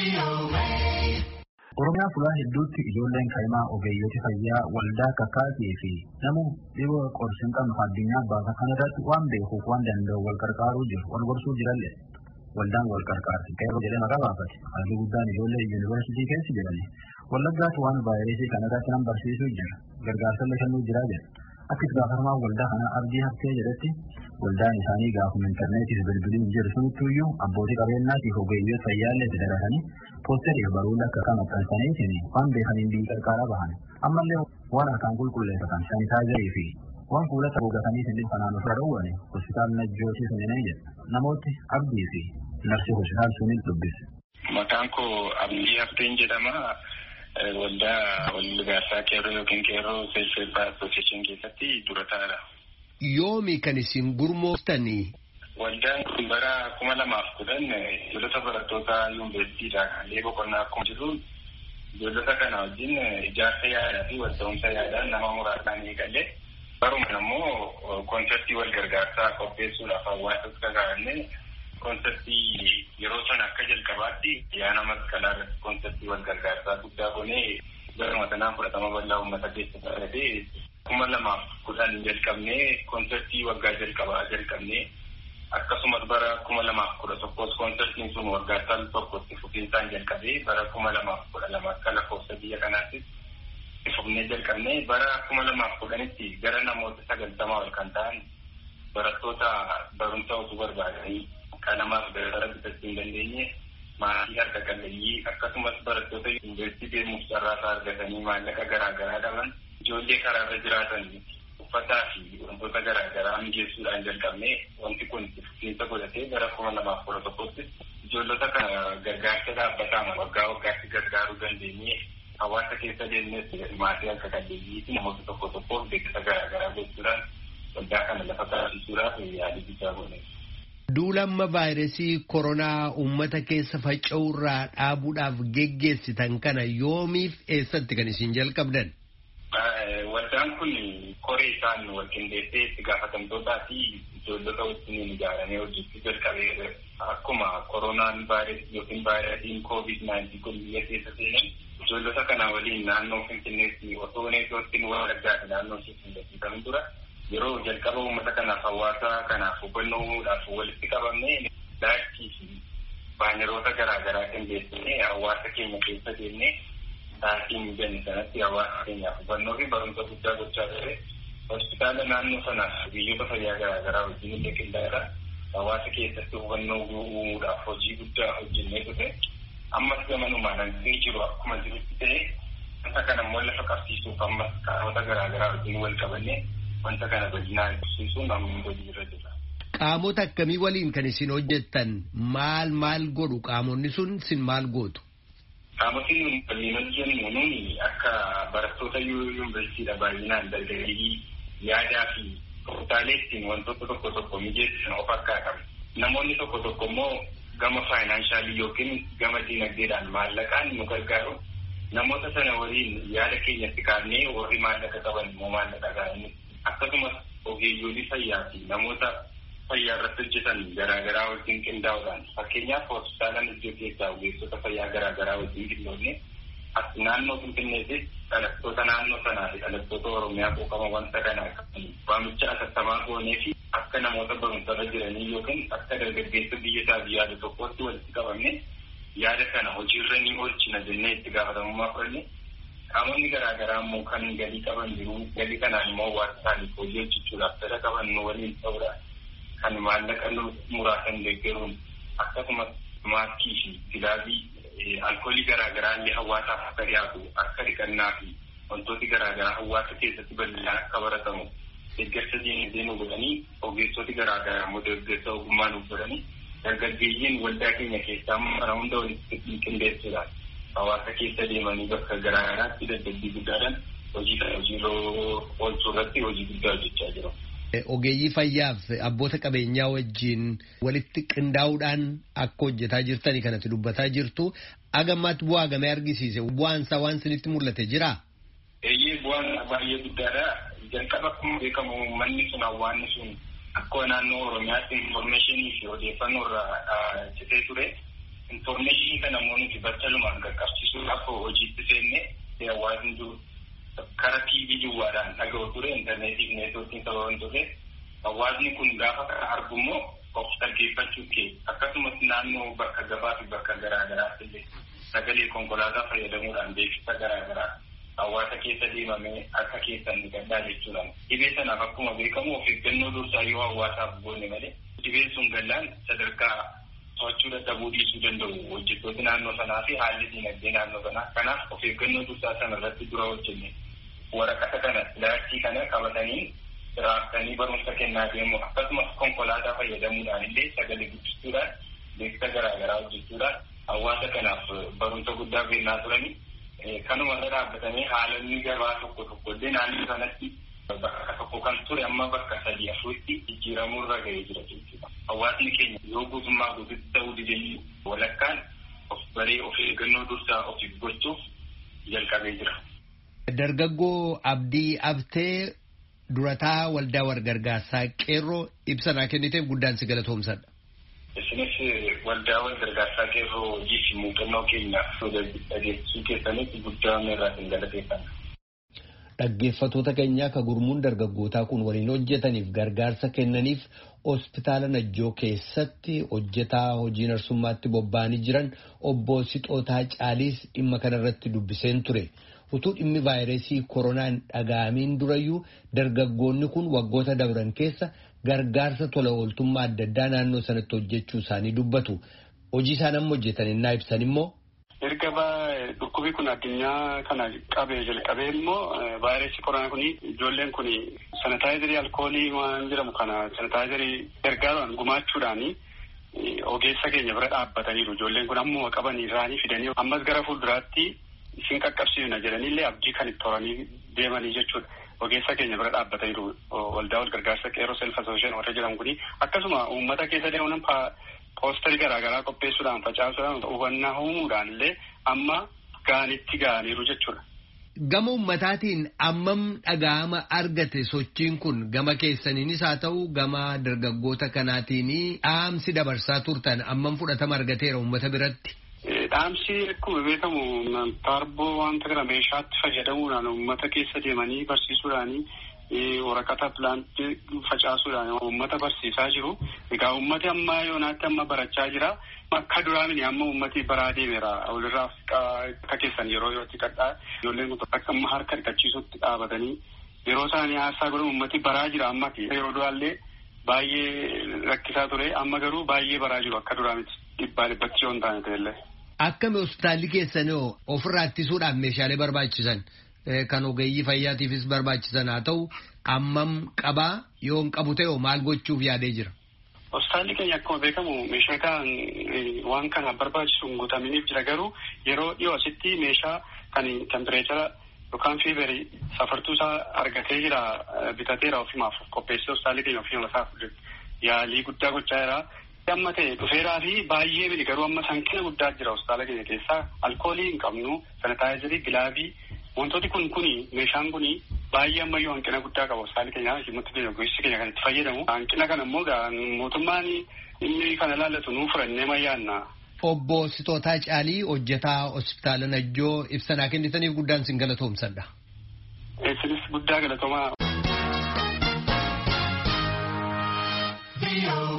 Oromiyaa fuula hedduutti ijoolleen kaa'imaa ogeeyyoota fayyaa waldaa kakaatii fi nama dhibee qorsiin qabnu addunyaa baasa kanarratti waan beekuuf waan danda'u wal qarqaaruu jiru wal gorsuu jiralle. Waldaan wal qarqaarti qeerroo jedhee maqaa baafate. Haalli guddaan ijoollee yuunivarsiitii keessa jedhani. Wallaggaatti waan vaayirasii kanarratti nan barsiisuu jira. Gargaarsallee kennuu jira jedha. Akka itti gaafatamaa waldaa kanaa Abdii Haftee jedhetti waldaan isaanii gaafuma intarneetiif bilbiliin jiru sunittuyyuu abbootii qabeenyaatiif ogeeyyoota fayyaallee itti daratanii poosterii baruulee akka kan maxxansaniitiin waan beekaniin biyyi qarqaaraa bahan. Ammallee waan harkaan qulqulleeffatan sanitaayizarii fi waan fuulata gogataniitiin dhibbanaan ofirra dhowwane hospitaal Najjootii sunninee jedha. Namooti Abdii fi narsii hospitaal suniin dubbise. Maqaan koo Abdii Hafteen jedhama. Waldaa walgargaarsaa qeerroo yookiin qeerroo self-help association keessatti dura taa'aadha. Yoomi kan isin gurmooftanii? Waldaan kun bara 2010 ijoollota barattoota yuunivarsiitiidha. Haalli boqonnaa akkuma jiru ijoollota kana wajjin ijaarsa yaadaa fi wal ta'umsa yaadaan nama muraasaan eegalee baruma immoo konseptii walgargaarsaa qopheessuudhaaf hawaasas kakaa'anne konseptii yeroo sana akka jalqabaatti yaana masqalaa irratti konseptii walgargaarsaa guddaa goonee baruma sanaan fudhatama bal'aa uummata keessatti argatee 2010 jalqabnee konseptii waggaa jalqabnee akkasumas bara 2011 konseptiin sun waggaa tokkotti fufiinsaan jalqabee bara 2012 akka lakkoofsa biyya kanaattis fufnee jalqabnee bara 2010tti gara namoota 90 ol kan ta'an barattoota barumsa osoo barbaadanii kan namaaf gara bitachuu hin dandeenye maatii harka qalleeyyii akkasumas barattoota yuunivarsiitii deemuuf carraasaa argatanii maallaqa garaagaraa dhaban ijoollee karaarra jiraatan uffataa fi wantoota garaagaraa mijeessuudhaan jalqabnee wanti kun fufiinsa godhatee bara 2011tti ijoollota kana gargaarsa dhaabbataan waggaa waggaatti gargaaruu dandeenye hawaasa keessa deemnes maatii harka qalleeyyii fi namoota tokkoof beeksisa garaagaraa gochuudhaan waldaa kana lafa taasisuudhaaf yaalii guddaa goone. Duulamma vaayirasii koronaa uummata keessa faca'urraa dhaabuudhaaf geggeessitan kana yoomiif eessatti kan isin jalqabdan? Waldaan kun koree isaan wal qindeessee itti gaafatamtootaa fi ijoollota wajjin ijaaramee hojjechuu jalqabee akkuma koronaan yookiin vaayirasiin COVID-19 kun biyya keessa seenan ijoollota kana waliin naannoo Finfinneetti osoo neetootiin Wallaggaatti naannoo Finfinneetti dura yeroo jalqaba uummata kanaaf hawaasa kanaaf hubannoodhaaf walitti qabamnee daakii fi baaneroota garaagaraa qindeessinee hawaasa keenya keessa deemnee sa'aatiin jenne sanatti hawaasa keenyaaf hubannoo fi barumsa guddaa gochaa ture. Hospitaala naannoo sanaaf biyyoota fayyaa garaagaraa wajjin illee qindaa'eera. Hawaasa keessatti hubannoo uumuudhaaf hojii guddaa hojjennee ture. Ammas gamanumaan hanqinni jiru akkuma jirutti ta'e wanta kana immoo lafa qabsiisuuf ammas qaamota garaagaraa wajjin wal qabannee wanta kana bal'inaan ibsisuun amma hojii irra jira. Qaamota akkamii waliin kan isin hojjettan maal godhu qaamonni sun isin maal gootu? Qaamotni waliin hojjennu nuuni akka barattoota yuunivarsiitiidha baay'inaan dargaggeeyyii yaadaa fi tooftaalee ittiin wantoota tokko mijeessan of harkaa qabu. Namoonni tokko immoo gama faayinaansaalii yookiin gama dinagdeedhaan maallaqaan nu gargaaru. Namoota sana waliin yaada keenyatti kaafnee warri maallaqa qaban immoo maallaqa gahannu. Akkasumas ogeeyyoolii fayyaa fi namoota fayyaa irratti hojjetan garaagaraa wajjin qindaa'uudhaan fakkeenyaaf hospitaala Najjoo keessaa ogeessota fayyaa garaagaraa wajjin qindoofne naannoo Finfinneetis dhalattoota naannoo sanaa fi dhalattoota Oromiyaa quuqama wanta kanaa waamicha atattamaa goonee fi akka namoota barumsarra jiranii yookiin akka dargaggeessa biyya isaa yaada tokkotti walitti qabamne yaada kana hojiirra ni oolchina jennee itti gaafatamummaa fudhanne. Qaamonni garaagaraa immoo kan galii qaban jiru. Galii kanaan immoo waan isaaniif hojii hojjechuudhaaf fedha qaban nu waliin ta'uudhaan kan maallaqa muraasan deeggaruun akkasumas maaskii fi gilaabii alkoolii garaagaraa illee hawaasaaf akka dhiyaatu akka dhiqannaa fi wantooti garaagaraa hawaasa keessatti bal'inaan akka baratamu deeggarsa diinagdee nu godhanii ogeessoti garaagaraa immoo deeggarsa ogummaa nu godhanii dargaggeeyyiin waldaa keenya keessaa mana hunda walitti qindeessuudhaan hawaasa keessa deemanii bakka garaagaraatti dadhabbii guddaadhaan hojiirra oolchuu irratti hojii guddaa hojjechaa jiru. Ogeeyyii fayyaaf abboota qabeenyaa wajjin walitti qindaa'uudhaan akka hojjetaa jirtanii kanatti dubbataa jirtu. Agammaatti bu'aa gamee argisiise bu'aansaa waan isinitti mul'ate jiraa? Bu'aan baay'ee guddaadha. Jalqaba akkuma beekamu manni sun hawaasni sun akka naannoo Oromiyaatti informationii fi odeeffannoo irraa citee ture. Infoormeeshinii kana namoonni battalumaan qaqqabsiisuudhaaf hojiitti seenne hawaasni jiru karaa TV duwwaadhaan dhaga'u ture intarneetii fi neetwoorkiin sababan ture. Hawaasni kun gaafa kana argu immoo of dhaggeeffachuu kee akkasumas naannoo bakka gabaa fi bakka garaagaraatti illee sagalee konkolaataa fayyadamuudhaan beeksisa garaagaraa hawaasa keessa deemamee akka keessan ni gaddaa jechuudhaan. Dhibee sanaaf akkuma beekamu of eeggannoo dursaa yoo hawaasaaf goone malee dhibeen sun gallaan sadarkaa to'achuu dadhabuu dhiisuu danda'u hojjettoota naannoo sanaa fi haalli dinagdee naannoo sanaa. Kanaaf of eeggannoo dursaa sana irratti dura hojjenne waraqata kana laastii kana qabatanii raaftanii barumsa kennaa deemu akkasumas konkolaataa fayyadamuudhaan illee sagalee guddistuudhaan beeksisa garaagaraa hojjechuudhaan hawaasa kanaaf barumsa guddaa kennaa turanii kanuma irra dhaabbatanii haalonni gabaa tokko illee naannoo sanatti bakka tokko kan ture amma bakka 3-4tti jijjiiramuu irra ga'ee jira jechuudha. Hawaasni keenya yoo guutummaa guututti ta'uu didee walakkaan of baree of eeggannoo dursaa ofiif gochuuf jalqabee jira. Dargaggoo Abdii Abtee durataa waldaa walgargaarsaa qeerroo ibsa naa kenniteef guddaan si galatoomsadha. Isinis waldaa walgargaarsaa qeerroo hojii fi muuxannoo keenya dhageessisuu keessanitti guddaa irraa sin galateeffanna. Dhaggeeffattoota keenyaa ka gurmuun dargaggootaa kun waliin hojjetaniif gargaarsa kennaniif hospitaala Najjoo keessatti hojjetaa hojii narsummaatti bobba'anii jiran obbo Sixootaa Caaliis dhimma kanarratti dubbiseen ture. Utuu dhimmi vaayirasii koronaan dhaga'amiin durayyuu dargaggoonni kun waggoota dabran keessa gargaarsa tola ooltummaa adda addaa naannoo sanatti hojjechuu isaanii dubbatu. Hojii isaan amma hojjetan innaa ibsan immoo. Erga dhukkubi kun addunyaa kana qabee jalqabee immoo vaayirasii koronaa kun ijoolleen kun sanitaayizarii alkoolii waan jedhamu kana sanitaayizarii gargaaruudhaan gumaachuudhaan ogeessa keenya bira dhaabbataniiru. Ijoolleen kun ammoo qabanii irraanii fidanii ammas gara fuulduraatti isin qaqqabsiifna jedhaniillee abdii kan itti horanii deemanii jechuudha. Ogeessa keenya bira dhaabbataniiru waldaa walgargaarsa qeerroo self association warra jedhamu kuni akkasuma uummata keessa deemuun poosterii garaagaraa qopheessuudhaan facaasuudhaan hubannaa uumuudhaan illee amma gaanitti ga'aniiru jechuudha. Gama uummataatiin ammam dhaga'ama argate sochiin kun gama keessaniinis haa ta'u gama dargaggoota kanaatiin dhaamsi dabarsaa turtan ammam fudhatama argateera uummata biratti. Dhaamsi akkuma beekamu taarboo wanta kana meeshaatti fayyadamuudhaan uummata keessa deemanii barsiisuudhaanii waraqata pilaantii facaasuudhaan uummata barsiisaa jiru. Egaa uummati amma yoonaatti amma barachaa jira. Akka duraanii amma uummati baraa deemeera. Walirraa akka keessan yeroo itti kadhaa ijoolleen kun akka amma harka dhiqachiisutti dhaabatanii yeroo isaanii haasaa godhan uummati baraa jira amma yeroo duraallee baay'ee rakkisaa ture amma garuu baay'ee baraa jiru akka duraanitti dhibbatti yoo hin taane ta'ellee. Akkami hospitaalli keessanii ofirraa ittisuudhaaf meeshaalee barbaachisan kan ogeeyyii fayyaatiifis barbaachisan haa ta'u ammam qabaa yoo hin qabu ta'e maal gochuuf yaadee jira? Hospitaalli keenya akkuma beekamu meeshaa waan kana barbaachisu hin guutaminiif jira garuu yeroo dhiyoo asitti meeshaa kan tempireechara yookaan fiiverii safartuu isaa argatee jira bitateera ofimaaf qopheessee hospitaalli keenya ofimaaf yaalii guddaa gochaa jira. Amma ta'e dhufeeraa fi baay'ee miti garuu amma hanqina guddaa jira hospitaala keenya keessaa alkoolii hin qabnu sanitaayizarii gilaavii wantooti kun meeshaan kun baay'ee ammayyuu hanqina guddaa qaba hospitaali keenya himmatti keenya gosti keenya kan itti fayyadamu hanqina kana immoo mootummaan inni kana ilaallatu nuu furannee mayyaanna. Obbo Sixootaa Caalii hojjetaa hospitaala Najjoo ibsa naa kennitaniif guddaan sin galatoomsadha. Isinis guddaa galatoomaa.